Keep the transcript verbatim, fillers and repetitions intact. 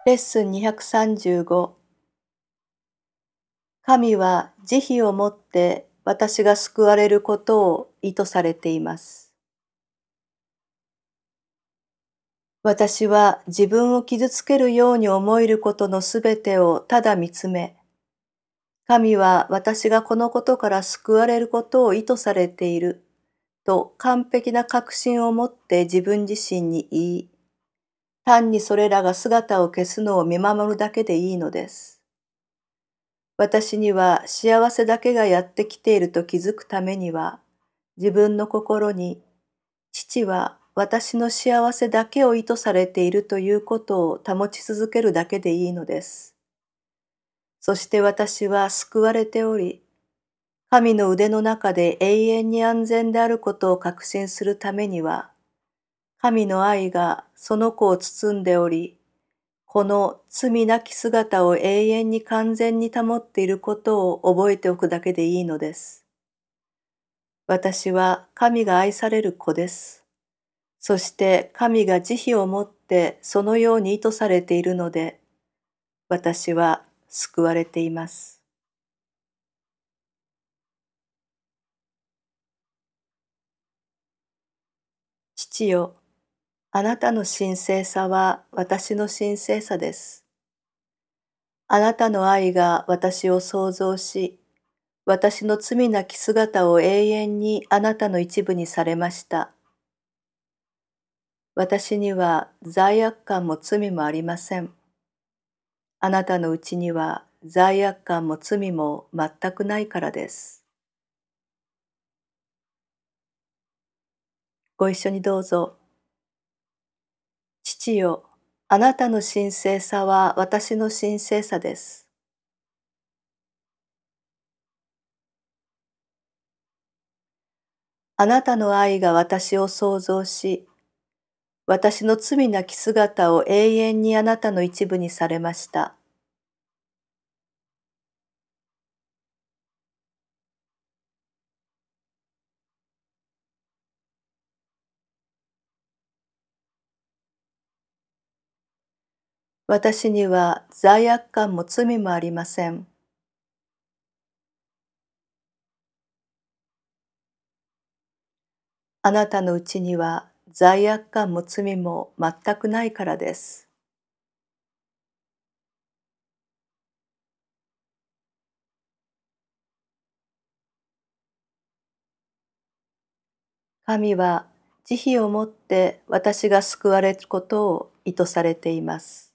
レッスンにひゃくさんじゅうご。神は慈悲をもって私が救われることを意図されています。私は自分を傷つけるように思えることのすべてをただ見つめ、神は私がこのことから救われることを意図されていると完璧な確信を持って自分自身に言い、単にそれらが姿を消すのを見守るだけでいいのです。私には幸せだけがやってきていると気づくためには、自分の心に、父は私の幸せだけを意図されているということを保ち続けるだけでいいのです。そして私は救われており、神の腕の中で永遠に安全であることを確信するためには、神の愛がその子を包んでおり、この罪なき姿を永遠に完全に保っていることを覚えておくだけでいいのです。私は神が愛される子です。そして神が慈悲をもってそのように意図されているので、私は救われています。父よ、あなたの神聖さは私の神聖さです。あなたの愛が私を創造し、私の罪なき姿を永遠にあなたの一部にされました。私には罪悪感も罪もありません。あなたのうちには罪悪感も罪も全くないからです。ご一緒にどうぞ。父よ、あなたの神聖さは私の神聖さです。あなたの愛が私を創造し、私の罪なき姿を永遠にあなたの一部にされました。私には罪悪感も罪もありません。あなたのうちには罪悪感も罪も全くないからです。神は慈悲をもって私が救われることを意図されています。